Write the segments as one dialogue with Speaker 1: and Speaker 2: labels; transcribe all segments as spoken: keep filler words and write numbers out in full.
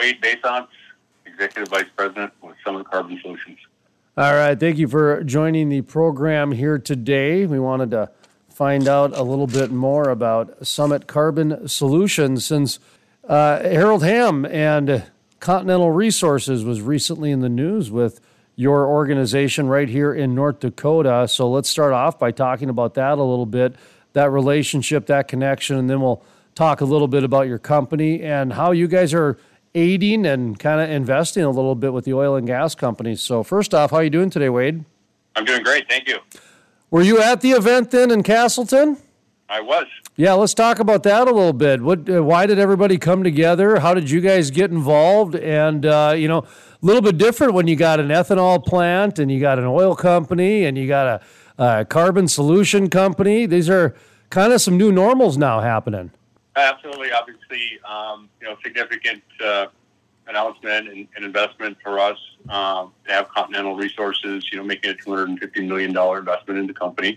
Speaker 1: Wade Basance, Executive Vice President with Summit Carbon Solutions.
Speaker 2: All right. Thank you for joining the program here today. We wanted to find out a little bit more about Summit Carbon Solutions since uh, Harold Hamm and Continental Resources was recently in the news with your organization right here in North Dakota. So let's start off by talking about that a little bit, that relationship, that connection, and then we'll talk a little bit about your company and how you guys are aiding and kind of investing a little bit with the oil and gas companies. So first off, how are you doing today, Wade?
Speaker 1: I'm doing great, thank you.
Speaker 2: Were you at the event then in Castleton?
Speaker 1: I was.
Speaker 2: Yeah, let's talk about that a little bit. What? Uh, why did everybody come together? How did you guys get involved? And, uh, you know, a little bit different when you got an ethanol plant and you got an oil company and you got a, a carbon solution company. These are kind of some new normals now happening.
Speaker 1: Absolutely. Obviously, um, you know, significant uh, announcement and, and investment for us um, to have Continental Resources, you know, making a two hundred fifty million dollars investment in the company.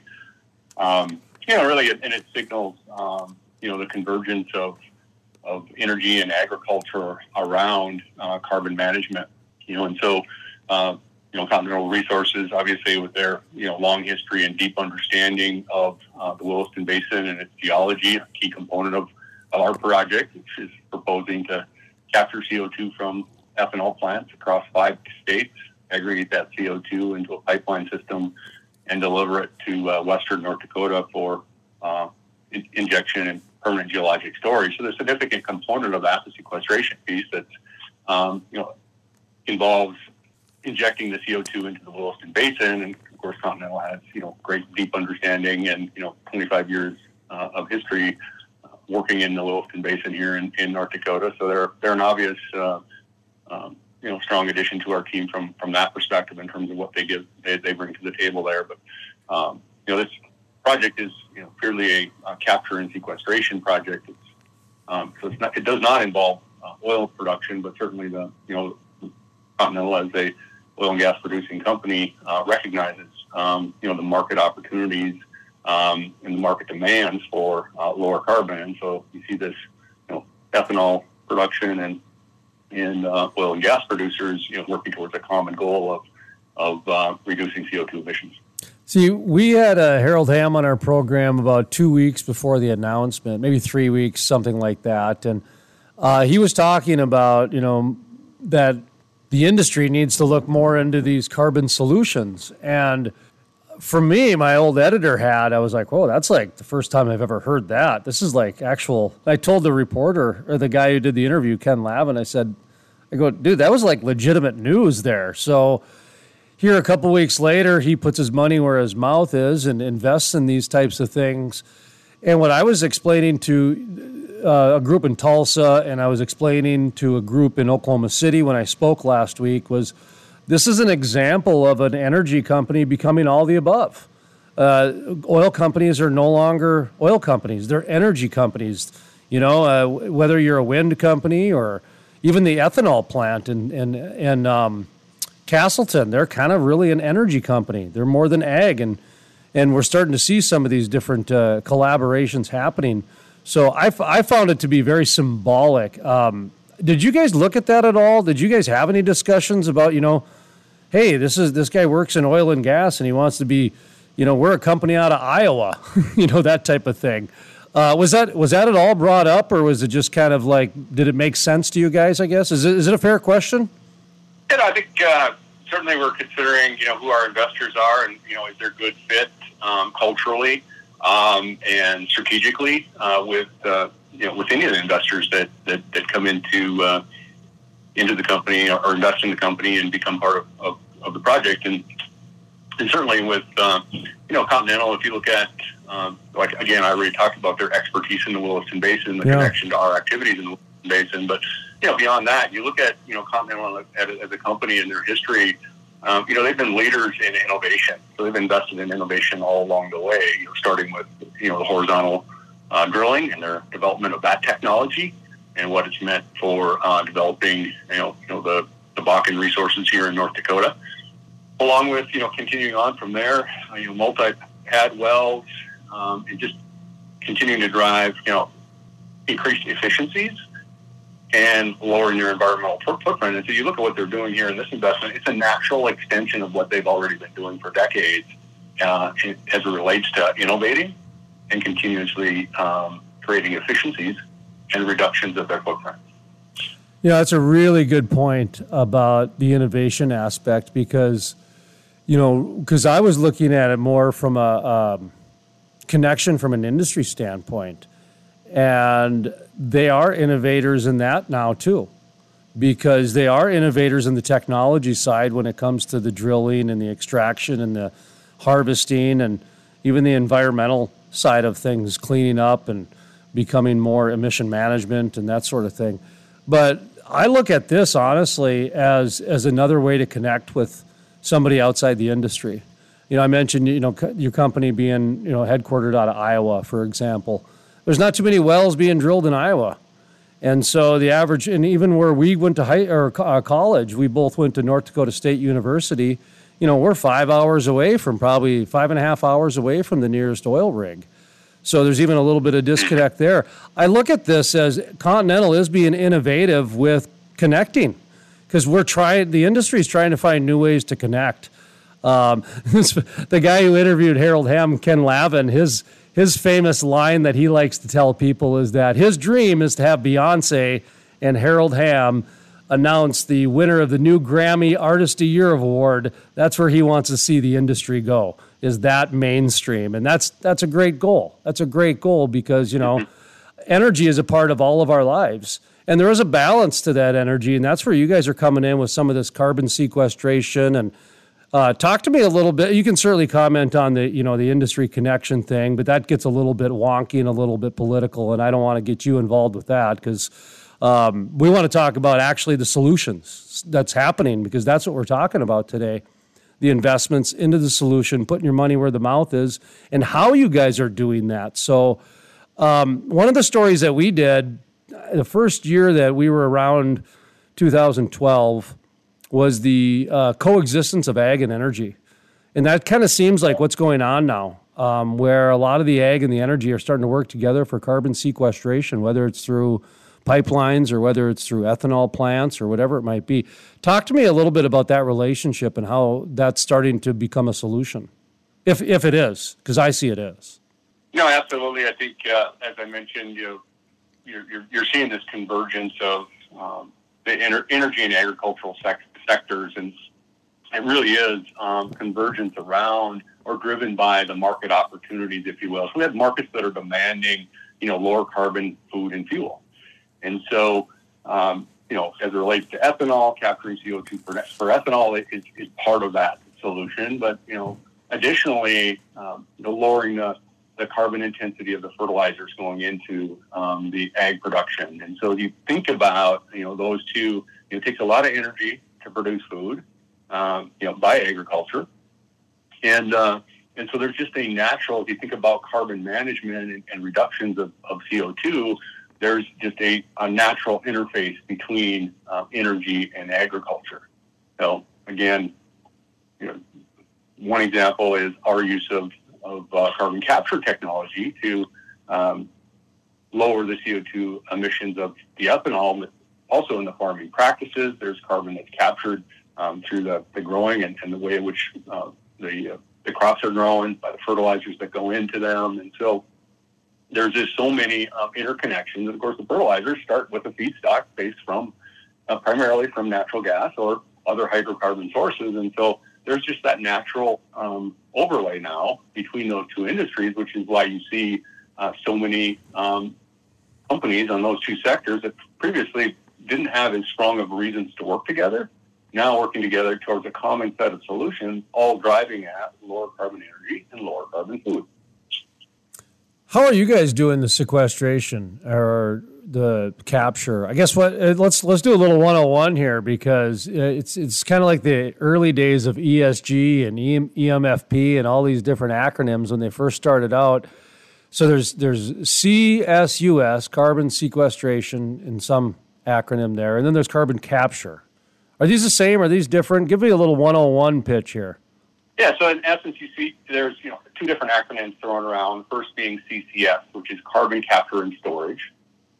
Speaker 1: Um, you know, really, and it signals, um, you know, the convergence of of energy and agriculture around uh, carbon management. You know, and so, uh, you know, Continental Resources, obviously, with their, you know, long history and deep understanding of uh, the Williston Basin and its geology, a key component of of our project, which is proposing to capture C O two from ethanol plants across five states, aggregate that C O two into a pipeline system, and deliver it to uh, western North Dakota for uh, in- injection and permanent geologic storage. So the significant component of that, the sequestration piece, that's um, you know involves injecting the C O two into the Williston Basin, and of course Continental has you know great deep understanding and you know twenty-five years uh, of history working in the Williston Basin here in, in North Dakota. So they're they're an obvious, uh, um, you know, strong addition to our team from from that perspective in terms of what they give they, they bring to the table there. But um, you know, this project is you know purely a, a capture and sequestration project. It's um, so it's not, it does not involve uh, oil production, but certainly the you know Continental as a oil and gas producing company uh, recognizes um, you know the market opportunities. Um, and the market demands for uh, lower carbon. And so you see this, you know, ethanol production and in uh, oil and gas producers, you know, working towards a common goal of of uh, reducing C O two emissions.
Speaker 2: See, we had uh, Harold Hamm on our program about two weeks before the announcement, maybe three weeks, something like that, and uh, he was talking about, you know, that the industry needs to look more into these carbon solutions. And for me, my old editor hat, I was like, whoa, that's like the first time I've ever heard that. This is like actual, I told the reporter or the guy who did the interview, Ken Lavin, I said, I go, dude, that was like legitimate news there. So here a couple weeks later, he puts his money where his mouth is and invests in these types of things. And what I was explaining to uh, a group in Tulsa and I was explaining to a group in Oklahoma City when I spoke last week was, this is an example of an energy company becoming all the above. Uh, oil companies are no longer oil companies. They're energy companies. You know, uh, whether you're a wind company or even the ethanol plant in, in, in um, Castleton, they're kind of really an energy company. They're more than ag. And, and we're starting to see some of these different uh, collaborations happening. So I, f- I found it to be very symbolic. Um, did you guys look at that at all? Did you guys have any discussions about, you know, hey, this is this guy works in oil and gas and he wants to be, you know, we're a company out of Iowa, you know, that type of thing. Uh, was that was that at all brought up, or was it just kind of like, did it make sense to you guys, I guess? Is it is it a fair question?
Speaker 1: Yeah, I think uh, certainly we're considering, you know, who our investors are and, you know, is there a good fit um, culturally um, and strategically uh, with, uh, you know, with any of the investors that, that, that come into uh into the company or invest in the company and become part of, of, of the project. And, and certainly with, uh, you know, Continental, if you look at, um, like, again, I already talked about their expertise in the Williston Basin, the yeah. connection to our activities in the Williston Basin. But, you know, beyond that, you look at, you know, Continental as, as a company and their history, um, you know, they've been leaders in innovation. So they've invested in innovation all along the way, you know, starting with, you know, the horizontal uh, drilling and their development of that technology, and what it's meant for uh, developing, you know, you know the, the Bakken resources here in North Dakota, along with, you know, continuing on from there, uh, you know, multi-pad wells, um, and just continuing to drive, you know, increased efficiencies and lowering your environmental footprint. And so you look at what they're doing here in this investment, it's a natural extension of what they've already been doing for decades uh, as it relates to innovating and continuously um, creating efficiencies and reductions of their footprint.
Speaker 2: Yeah, that's a really good point about the innovation aspect because, you know, because I was looking at it more from a um, connection from an industry standpoint. And they are innovators in that now, too, because they are innovators in the technology side when it comes to the drilling and the extraction and the harvesting and even the environmental side of things, cleaning up and becoming more emission management and that sort of thing. But I look at this, honestly, as as another way to connect with somebody outside the industry. You know, I mentioned, you know, your company being, you know, headquartered out of Iowa, for example. There's not too many wells being drilled in Iowa. And so the average, and even where we went to high, or uh, college, we both went to North Dakota State University. You know, we're five hours away from, probably five and a half hours away from the nearest oil rig. So there's even a little bit of disconnect there. I look at this as Continental is being innovative with connecting because we're trying, the industry is trying to find new ways to connect. Um, the guy who interviewed Harold Hamm, Ken Lavin, his his famous line that he likes to tell people is that his dream is to have Beyonce and Harold Hamm announce the winner of the new Grammy Artist of Year Award. That's where he wants to see the industry go, is that mainstream. And that's that's a great goal. That's a great goal because, you know, energy is a part of all of our lives. And there is a balance to that energy, and that's where you guys are coming in with some of this carbon sequestration. And uh, talk to me a little bit. You can certainly comment on the, you know, the industry connection thing, but that gets a little bit wonky and a little bit political, and I don't want to get you involved with that because um, we want to talk about actually the solutions that's happening because that's what we're talking about today. The investments into the solution, putting your money where the mouth is, and how you guys are doing that. So um, one of the stories that we did the first year that we were around two thousand twelve was the uh, coexistence of ag and energy. And that kind of seems like what's going on now, um, where a lot of the ag and the energy are starting to work together for carbon sequestration, whether it's through pipelines or whether it's through ethanol plants or whatever it might be. Talk to me a little bit about that relationship and how that's starting to become a solution, if if it is, because I see it is.
Speaker 1: No, absolutely. I think, uh, as I mentioned, you know, you're, you're, you're seeing this convergence of um, the ener- energy and agricultural sec- sectors, and it really is um, convergence around or driven by the market opportunities, if you will. So we have markets that are demanding, you know, lower carbon food and fuel. And so, um, you know, as it relates to ethanol, capturing C O two for, for ethanol is, is part of that solution. But, you know, additionally, um, you know, lowering the, the carbon intensity of the fertilizers going into um, the ag production. And so if you think about, you know, those two, you know, it takes a lot of energy to produce food, um, you know, by agriculture. And uh, and so there's just a natural, if you think about carbon management and, and reductions of, of C O two, there's just a, a natural interface between uh, energy and agriculture. So again, you know, one example is our use of, of uh, carbon capture technology to um, lower the C O two emissions of the ethanol. But also in the farming practices, there's carbon that's captured um, through the, the growing and, and the way in which uh, the uh, the crops are grown, by the fertilizers that go into them. And so there's just so many um, interconnections. And of course, the fertilizers start with a feedstock based from uh, primarily from natural gas or other hydrocarbon sources. And so there's just that natural um, overlay now between those two industries, which is why you see uh, so many um, companies on those two sectors that previously didn't have as strong of reasons to work together, now working together towards a common set of solutions, all driving at lower carbon energy and lower carbon food.
Speaker 2: How are you guys doing the sequestration or the capture? I guess what let's let's do a little one oh one here because it's it's kind of like the early days of E S G and E M F P and all these different acronyms when they first started out. So there's there's C S U S, carbon sequestration, in some acronym there, and then there's carbon capture. Are these the same? Are these different? Give me a little one oh one pitch here.
Speaker 1: Yeah, so in essence, you see there's you know two different acronyms thrown around. First being C C S, which is carbon capture and storage.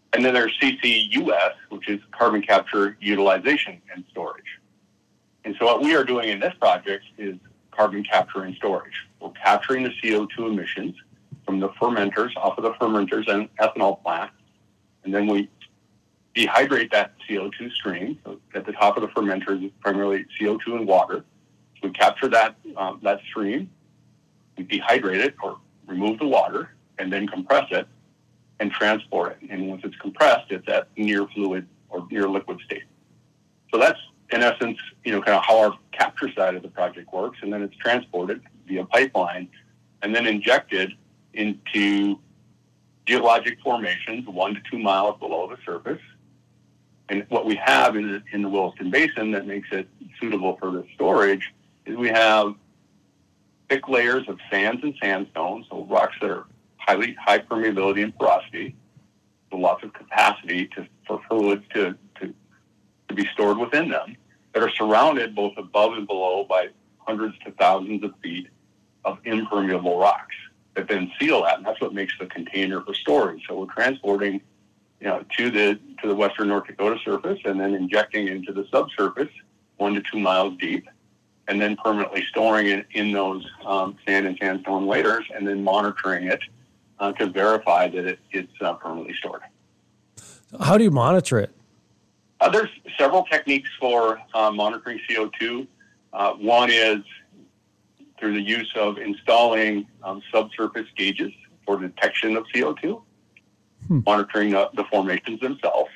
Speaker 1: And then there's C C U S, which is carbon capture, utilization, and storage. And so what we are doing in this project is carbon capture and storage. We're capturing the C O two emissions from the fermenters, off of the fermenters and ethanol plant. And then we dehydrate that C O two stream. So at the top of the fermenters is primarily C O two and water. So we capture that, um, that stream, we dehydrate it or remove the water, and then compress it and transport it. And once it's compressed, it's at near fluid or near liquid state. So that's, in essence, you know, kind of how our capture side of the project works. And then it's transported via pipeline and then injected into geologic formations one to two miles below the surface. And what we have in, in the Williston Basin that makes it suitable for the storage is we have thick layers of sands and sandstones, so rocks that are highly high permeability and porosity, so lots of capacity to, for fluids to, to, to be stored within them, that are surrounded both above and below by hundreds to thousands of feet of impermeable rocks that then seal that, and that's what makes the container for storage. So we're transporting, you know, to the to the western North Dakota surface and then injecting into the subsurface one to two miles deep, and then permanently storing it in those um, sand and sandstone layers, and then monitoring it uh, to verify that it, it's uh, permanently stored.
Speaker 2: How do you monitor it?
Speaker 1: Uh, there's several techniques for uh, monitoring C O two. Uh, one is through the use of installing um, subsurface gauges for detection of C O two, hmm. monitoring the, the formations themselves.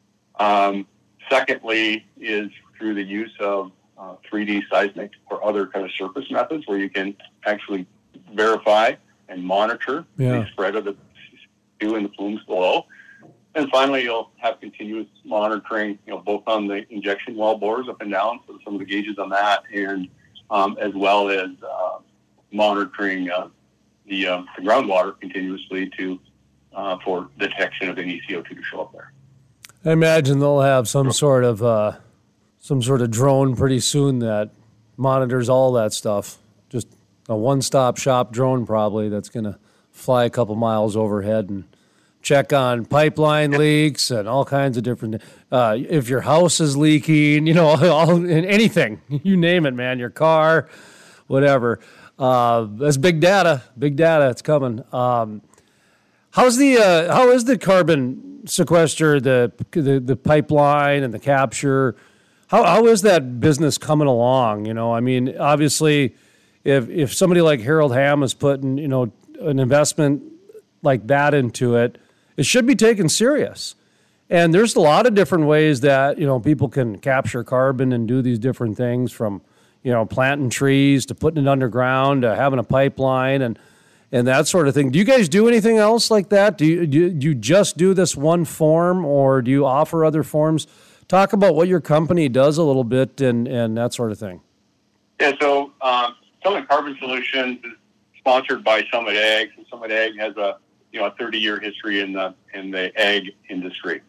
Speaker 1: Um, secondly is through the use of uh, three D seismic or other kind of surface methods where you can actually verify and monitor yeah. the spread of the C O two in the plumes below. And finally, you'll have continuous monitoring, you know, both on the injection well bores up and down, so some of the gauges on that, and um, as well as uh, monitoring uh, the, uh, the groundwater continuously to uh, for detection of any C O two to show up there.
Speaker 2: I imagine they'll have some sort of uh, some sort of drone pretty soon that monitors all that stuff. Just a one-stop shop drone probably that's going to fly a couple miles overhead and check on pipeline leaks and all kinds of different, uh, if your house is leaking, you know, all, anything, you name it, man, your car, whatever. Uh, that's big data, big data, it's coming. Um, how's the, uh, how is the carbon sequester, the, the, the pipeline and the capture? How, how is that business coming along? You know, I mean, obviously if, if somebody like Harold Hamm is putting, you know, an investment like that into it, it should be taken serious. And there's a lot of different ways that, you know, people can capture carbon and do these different things, from, you know, planting trees to putting it underground to having a pipeline and, and that sort of thing. Do you guys do anything else like that? Do you, do you, do you just do this one form, or do you offer other forms? Talk about what your company does a little bit and, and that sort of thing.
Speaker 1: Yeah, so um, Summit Carbon Solutions is sponsored by Summit Ag. And Summit Ag has a you know, a thirty-year history in the in the ag industry.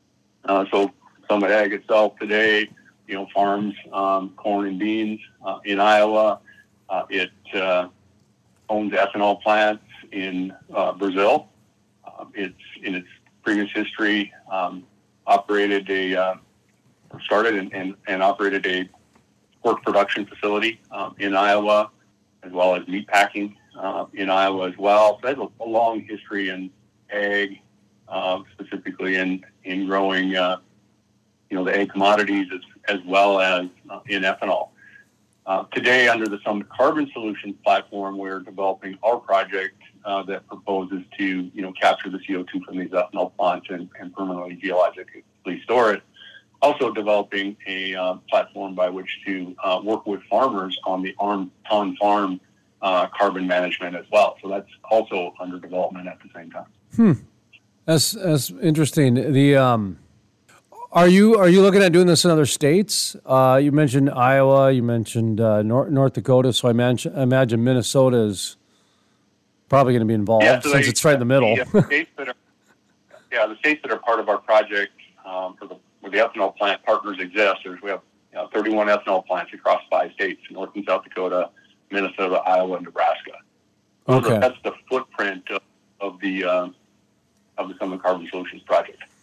Speaker 1: Uh, so Summit Ag itself today, you know, farms um, corn and beans uh, in Iowa. Uh, it uh, owns ethanol plants in uh, Brazil. Uh, it's in its previous history um, operated a uh, started and, and, and operated a pork production facility um, in Iowa, as well as meat packing Uh, in Iowa as well. So it has a, a long history in ag, uh, specifically in, in growing, uh, you know, the ag commodities as, as well as uh, in ethanol. Uh, today, under the Summit Carbon Solutions platform, we're developing our project uh, that proposes to, you know, capture the C O two from these ethanol plants and, and permanently geologically store it. Also developing a uh, platform by which to uh, work with farmers on the on farm Uh, carbon management as well. So that's also under development at the same time.
Speaker 2: Hmm. That's that's interesting. The um, are you are you looking at doing this in other states? Uh, you mentioned Iowa. You mentioned uh, North, North Dakota. So I imagine, I imagine Minnesota is probably going to be involved, yeah, so since they, it's right in the middle.
Speaker 1: The, uh, states that are, yeah, the states that are part of our project um, for the where the ethanol plant partners exist. There's we have you know, thirty-one ethanol plants across five states: North and South Dakota, Minnesota, Iowa, and Nebraska. Those
Speaker 2: okay,
Speaker 1: are, that's the footprint of, of the uh, of the Summit Carbon Solutions project.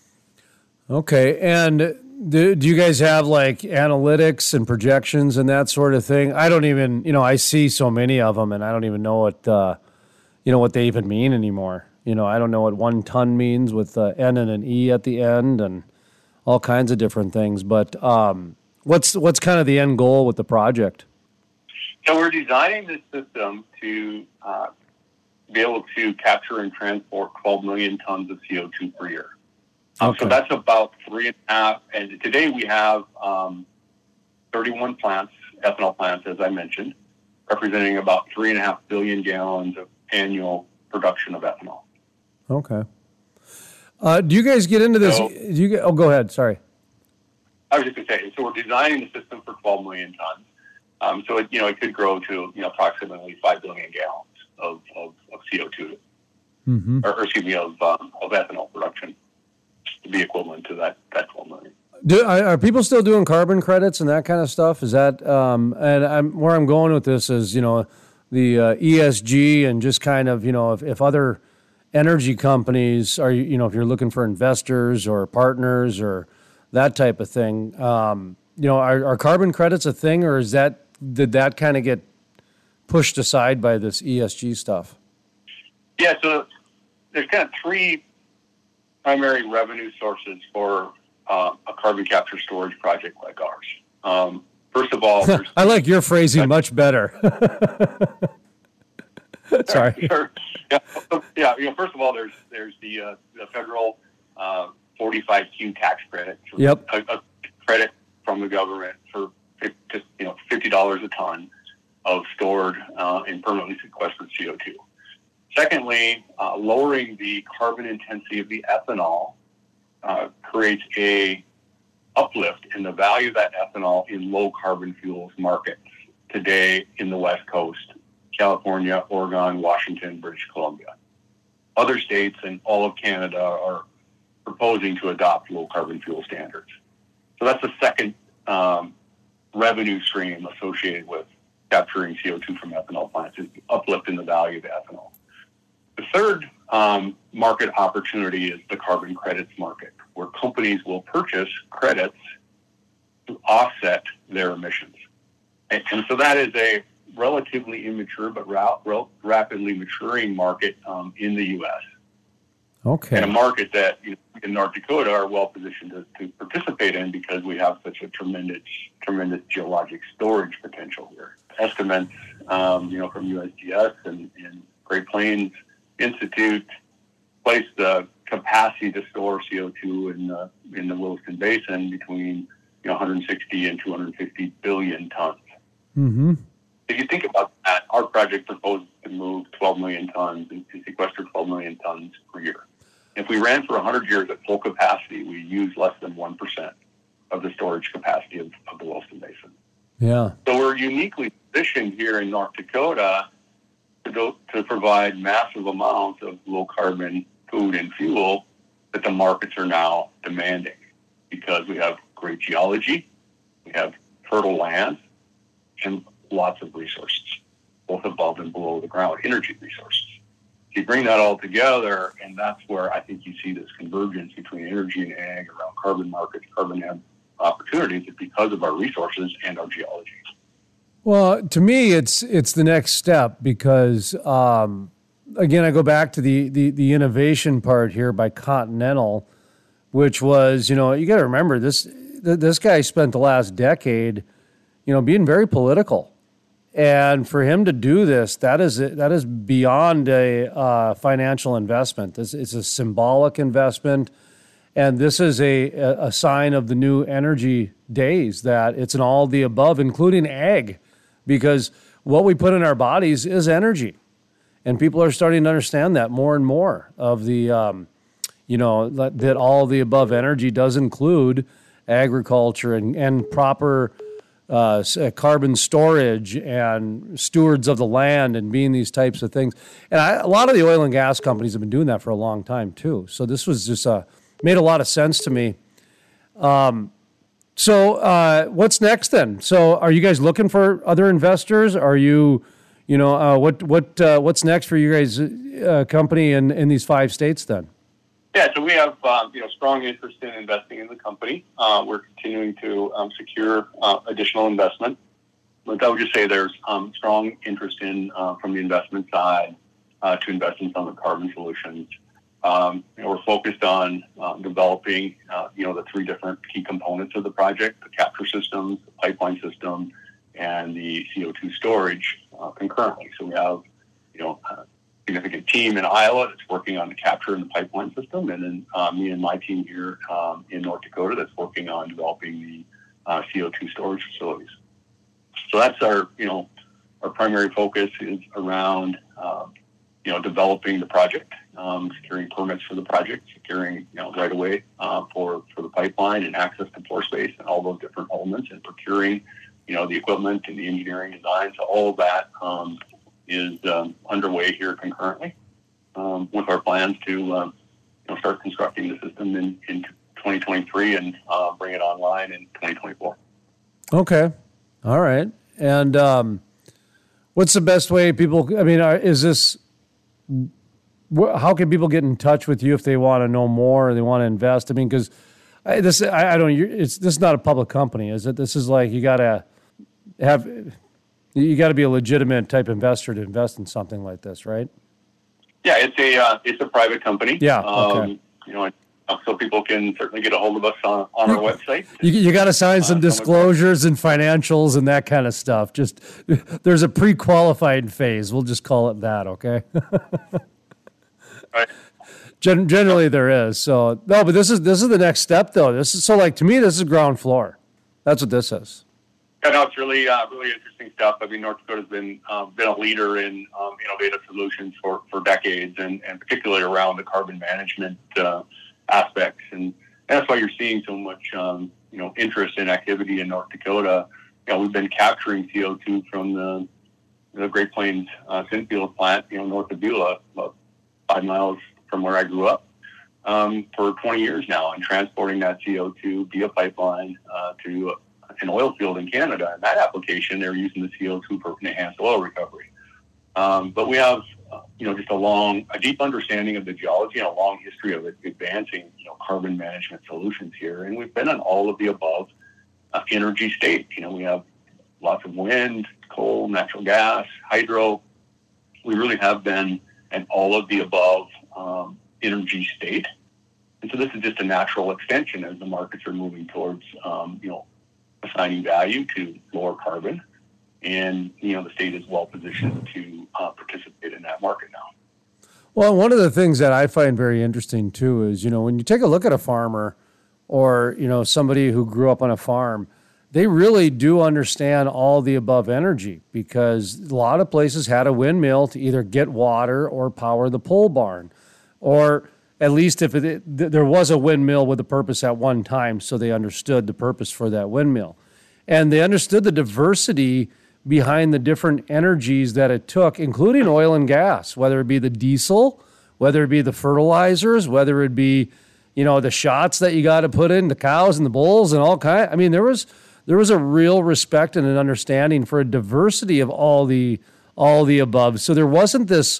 Speaker 2: Okay. And do, do you guys have like analytics and projections and that sort of thing? I don't even, you know, I see so many of them and I don't even know what, uh, you know, what they even mean anymore. You know, I don't know what one ton means with uh, N and an E at the end and all kinds of different things. But um, what's what's kind of the end goal with the project?
Speaker 1: So we're designing this system to uh, be able to capture and transport twelve million tons of C O two per year. Um,
Speaker 2: Okay.
Speaker 1: So that's about three and a half. And today we have um, thirty-one plants, ethanol plants, as I mentioned, representing about three and a half billion gallons of annual production of ethanol.
Speaker 2: Okay. Uh, do you guys get into this?
Speaker 1: So-
Speaker 2: do you get, oh, go ahead. Sorry.
Speaker 1: I was just going to say, so we're designing the system for twelve million tons. Um, so it, you know, it could grow to, you know, approximately five billion gallons of, of, of C O two,
Speaker 2: Mm-hmm.
Speaker 1: or, or excuse me, of, um, of ethanol production to be equivalent to that, that twelve million.
Speaker 2: Do, are are people still doing carbon credits and that kind of stuff? Is that, um, and I'm, where I'm going with this is, you know, the uh, E S G and just kind of, you know, if, if other energy companies are, you know, if you're looking for investors or partners or that type of thing, um, you know, are, are carbon credits a thing, or is that, did that kind of get pushed aside by this E S G stuff?
Speaker 1: Yeah, so there's kind of three primary revenue sources for uh, a carbon capture storage project like ours. Um, first of all, there's
Speaker 2: I like your phrasing much better. Sorry.
Speaker 1: Sure. Yeah, yeah. You know, first of all, there's there's the uh, the federal uh, forty-five Q tax credit.
Speaker 2: Yep.
Speaker 1: A, a credit from the government for just you know fifty dollars a ton of stored uh, and permanently sequestered C O two. Secondly, uh, lowering the carbon intensity of the ethanol uh, creates a uplift in the value of that ethanol in low carbon fuels markets today in the West Coast. California, Oregon, Washington, British Columbia. Other states and all of Canada are proposing to adopt low carbon fuel standards. So that's the second um, revenue stream associated with capturing C O two from ethanol plants, is the uplift in the value of the ethanol. The third um, market opportunity is the carbon credits market, where companies will purchase credits to offset their emissions. And, and so that is a relatively immature but ra- ra- rapidly maturing market um, in the U S
Speaker 2: Okay.
Speaker 1: And a market that you know, in North Dakota are well positioned to, to participate in because we have such a tremendous, tremendous geologic storage potential here. Estimates, um, you know, from U S G S and, and Great Plains Institute place the capacity to store C O two in the in the Williston Basin between you know one hundred sixty and two hundred fifty billion tons.
Speaker 2: Mm-hmm.
Speaker 1: If you think about that, our project proposes to move twelve million tons and to sequester twelve million tons per year. If we ran for one hundred years at full capacity, we use less than one percent of the storage capacity of, of the Williston Basin.
Speaker 2: Yeah.
Speaker 1: So we're uniquely positioned here in North Dakota to, go, to provide massive amounts of low carbon food and fuel that the markets are now demanding because we have great geology, we have fertile land, and lots of resources, both above and below the ground, energy resources. You bring that all together, and that's where I think you see this convergence between energy and ag around carbon markets, carbon opportunities, is because of our resources and our geology.
Speaker 2: Well, to me, it's it's the next step because, um, again, I go back to the, the, the innovation part here by Continental, which was, you know, you got to remember this this guy spent the last decade, you know, being very political. And for him to do this, that is that is beyond a uh, financial investment. This is a symbolic investment, and this is a, a sign of the new energy days that it's an all the above, including ag, because what we put in our bodies is energy, and people are starting to understand that more and more. Of the, um, you know, that, that all the above energy does include agriculture and and proper. Uh, carbon storage and stewards of the land and being these types of things. And I, a lot of the oil and gas companies have been doing that for a long time too. So this was just uh, made a lot of sense to me. Um, so uh, what's next then? So are you guys looking for other investors? Are you, you know, uh, what what uh, what's next for you guys' uh, company in, in these five states then?
Speaker 1: Yeah, so we have um, you know strong interest in investing in the company. Uh, we're continuing to um, secure uh, additional investment. But I would just say there's um, strong interest in uh, from the investment side uh, to invest in some of the carbon solutions. Um, you know, we're focused on uh, developing, uh, you know, the three different key components of the project: the capture systems, the pipeline system, and the C O two storage uh, concurrently. So we have, you know, a significant team in Iowa that's working on the capture and the pipeline system, and then uh, me and my team here um, in North Dakota that's working on developing the uh, C O two storage facilities. So that's our, you know, our primary focus is around, uh, you know, developing the project, um, securing permits for the project, securing, you know, right away uh, for, for the pipeline and access to pore space and all those different elements, and procuring, you know, the equipment and the engineering design. So all of that um, is um, underway here concurrently um, with our plans to, um, you know, start constructing the system in, in twenty twenty-three and uh, bring it online in twenty twenty-four.
Speaker 2: Okay. All right. And um, what's the best way people, I mean, are, is this, wh- how can people get in touch with you if they want to know more or they want to invest? I mean, because I, this, I, I don't, it's, this is not a public company, is it? This is like, you got to have, you got to be a legitimate type investor to invest in something like this, right?
Speaker 1: Yeah, it's a, uh, it's a private company.
Speaker 2: Yeah. Okay.
Speaker 1: Um, you know, so people can certainly get a hold of us on, on our website.
Speaker 2: You, you got to sign some
Speaker 1: uh,
Speaker 2: disclosures and financials and that kind of stuff. Just there's a pre-qualified phase. We'll just call it that, okay?
Speaker 1: Right.
Speaker 2: Gen- generally, there is. So no, but this is this is the next step, though. This is so like to me, this is ground floor. That's what this is.
Speaker 1: Yeah, no, it's really uh, really interesting stuff. I mean, North Dakota's been um, been a leader in um, innovative solutions for, for decades, and, and particularly around the carbon management uh, aspects, and that's why you're seeing so much, um, you know, interest and activity in North Dakota. You know, we've been capturing C O two from the, the Great Plains uh, Sinfield plant, you know, north of Beulah, about five miles from where I grew up, um, for twenty years now, and transporting that C O two via pipeline uh, to an oil field in Canada. In that application, they're using the C O two for enhanced oil recovery. Um, but we have, uh, you know, just a long, a deep understanding of the geology and a long history of advancing, you know, carbon management solutions here. And we've been in all of the above uh, energy state. You know, we have lots of wind, coal, natural gas, hydro. We really have been in all of the above um, energy state. And so this is just a natural extension as the markets are moving towards, um, you know, assigning value to lower carbon. And, you know, the state is well positioned to uh, participate in that market now.
Speaker 2: Well, one of the things that I find very interesting, too, is, you know, when you take a look at a farmer or, you know, somebody who grew up on a farm, they really do understand all the above energy, because a lot of places had a windmill to either get water or power the pole barn, or at least if it, there was a windmill with a purpose at one time, so they understood the purpose for that windmill. And they understood the diversity behind the different energies that it took, including oil and gas, whether it be the diesel, whether it be the fertilizers, whether it be, you know, the shots that you got to put in the cows and the bulls and all kind. I mean, there was there was a real respect and an understanding for a diversity of all the all the above. So there wasn't this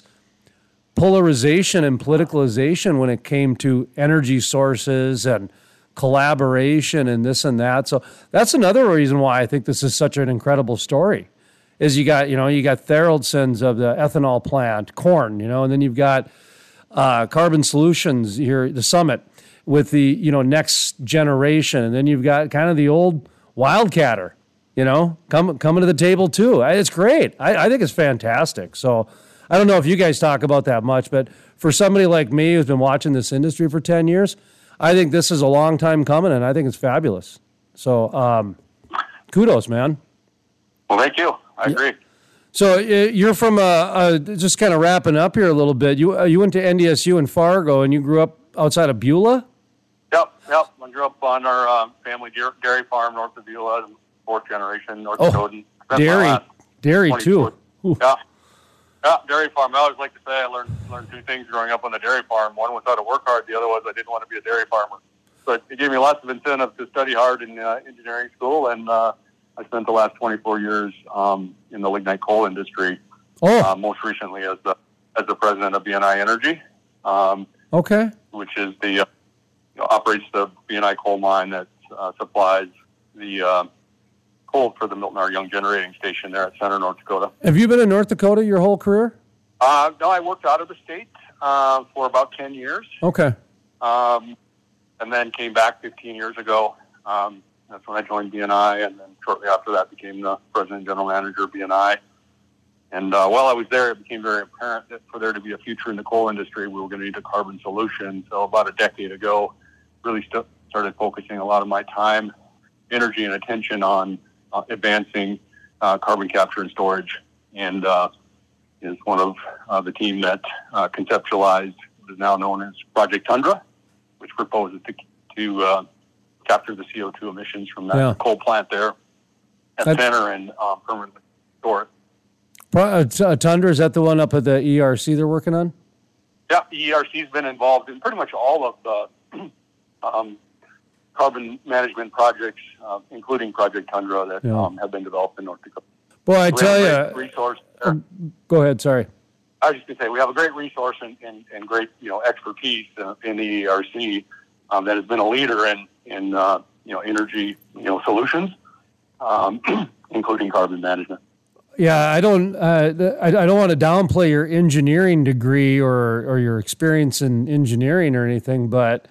Speaker 2: polarization and politicalization when it came to energy sources and collaboration and this and that. So that's another reason why I think this is such an incredible story. Is you got, you know, you got Tharaldson's of the ethanol plant, corn, you know, and then you've got uh, Carbon Solutions here, the Summit with the, you know, next generation. And then you've got kind of the old Wildcatter, you know, come, coming to the table too. It's great. I, I think it's fantastic. So I don't know if you guys talk about that much, but for somebody like me who's been watching this industry for ten years, I think this is a long time coming, and I think it's fabulous. So um, kudos, man.
Speaker 1: Well, thank you. I agree.
Speaker 2: So uh, you're from, uh, uh, just kind of wrapping up here a little bit. You uh, you went to N D S U in Fargo, and you grew up outside of Beulah?
Speaker 1: Yep, yep. I grew up on our uh, family dairy farm north of Beulah, fourth generation North
Speaker 2: Oh,
Speaker 1: Dakotan.
Speaker 2: dairy, dairy too. Ooh.
Speaker 1: Yeah. Yeah, dairy farm. I always like to say I learned learned two things growing up on the dairy farm. One was how to work hard. The other was I didn't want to be a dairy farmer. But it gave me lots of incentive to study hard in uh, engineering school, and uh, I spent the last twenty-four years um, in the lignite coal industry.
Speaker 2: Oh,
Speaker 1: uh, most recently as the as the president of B N I Energy. Um,
Speaker 2: okay.
Speaker 1: which is the uh, you know, operates the B and I coal mine that uh, supplies the uh, coal for the Milton R. Young generating station there at Center, North Dakota.
Speaker 2: Have you been in North Dakota your whole career?
Speaker 1: Uh, no, I worked out of the state uh, for about ten years.
Speaker 2: Okay.
Speaker 1: Um, and then came back fifteen years ago. Um, that's when I joined B and I, and then shortly after that became the president and general manager of B and I. And uh, while I was there, it became very apparent that for there to be a future in the coal industry, we were going to need a carbon solution. So about a decade ago, really st- started focusing a lot of my time, energy, and attention on uh, advancing uh, carbon capture and storage. And uh, is one of uh, the team that uh, conceptualized what is now known as Project Tundra, which proposes to, to uh, capture the C O two emissions from that
Speaker 2: yeah.
Speaker 1: coal plant there at
Speaker 2: That's-
Speaker 1: Center and uh, permanently store it.
Speaker 2: Uh, Tundra, is that the one up at the E R C they're working on?
Speaker 1: Yeah, the E R C's been involved in pretty much all of the um, carbon management projects, uh, including Project Tundra, that
Speaker 2: yeah.
Speaker 1: um, have been developed in North Dakota.
Speaker 2: Well, I
Speaker 1: we
Speaker 2: tell
Speaker 1: have a
Speaker 2: you,
Speaker 1: great resource there.
Speaker 2: Um, go ahead. Sorry.
Speaker 1: I was just going to say we have a great resource and, and, and great you know expertise uh, in the E R C um, that has been a leader in in uh, you know energy you know solutions, um, including carbon management.
Speaker 2: Yeah, I don't. Uh, I, I don't want to downplay your engineering degree or or your experience in engineering or anything, but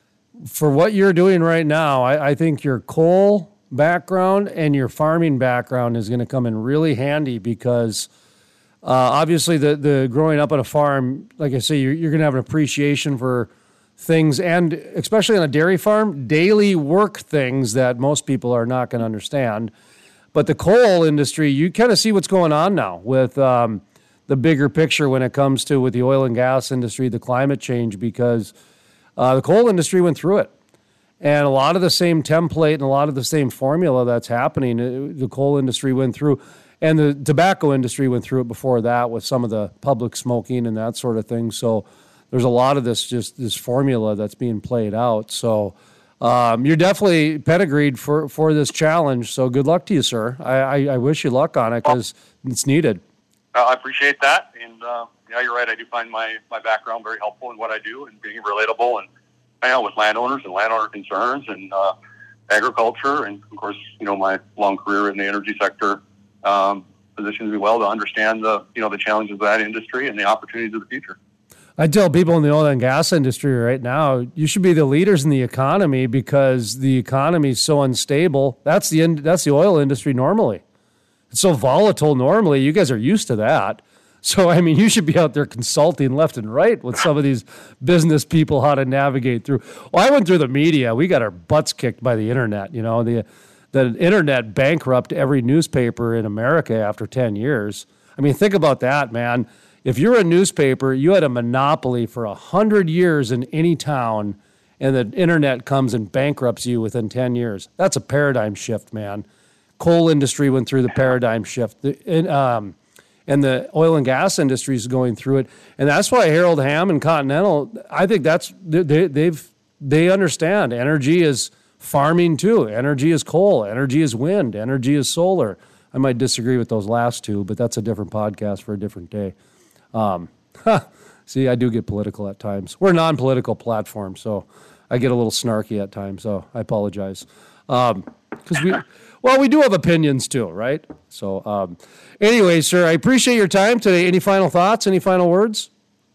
Speaker 2: for what you're doing right now, I, I think your coal background and your farming background is going to come in really handy because uh, obviously the the growing up on a farm, like I say, you're, you're going to have an appreciation for things, and especially on a dairy farm, daily work things that most people are not going to understand. But the coal industry, you kind of see what's going on now with um, the bigger picture when it comes to with the oil and gas industry, the climate change, because uh, the coal industry went through it. And a lot of the same template and a lot of the same formula that's happening, uh, the coal industry went through. And the tobacco industry went through it before that with some of the public smoking and that sort of thing. So there's a lot of this just this formula that's being played out. So Um, you're definitely pedigreed for, for this challenge, so good luck to you, sir. I, I, I wish you luck on it because it's needed.
Speaker 1: Uh, I appreciate that, and uh, yeah, you're right. I do find my, my background very helpful in what I do and being relatable, and I know with landowners and landowner concerns and uh, agriculture, and of course, you know, my long career in the energy sector um, positions me well to understand the you know the challenges of that industry and the opportunities of the future.
Speaker 2: I tell people in the oil and gas industry right now, you should be the leaders in the economy because the economy is so unstable. That's the in, that's the oil industry normally. It's so volatile normally. You guys are used to that. So, I mean, you should be out there consulting left and right with some of these business people how to navigate through. Well, I went through the media. We got our butts kicked by the internet. You know, the the internet bankrupted every newspaper in America after ten years. I mean, think about that, man. If you're a newspaper, you had a monopoly for a hundred years in any town, and the internet comes and bankrupts you within ten years. That's a paradigm shift, man. Coal industry went through the paradigm shift, the, and, um, and the oil and gas industry is going through it, and that's why Harold Hamm and Continental. I think that's they, they've they understand energy is farming too. Energy is coal. Energy is wind. Energy is solar. I might disagree with those last two, but that's a different podcast for a different day. Um, huh, see, I do get political at times. We're a non-political platform, so I get a little snarky at times, so I apologize. Um, because we, well, we do have opinions too, right? So, um, anyway, sir, I appreciate your time today. Any final thoughts? Any final words?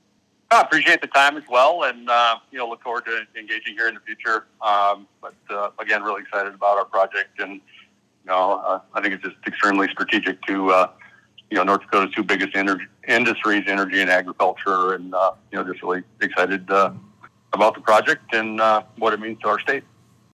Speaker 1: I appreciate the time as well, and uh, you know, look forward to engaging here in the future. Um, but uh, again, really excited about our project, and you know, uh, I think it's just extremely strategic to. Uh, You know, North Dakota's two biggest energy industries, energy and agriculture, and uh, you know, just really excited uh, about the project and uh, what it means to our state.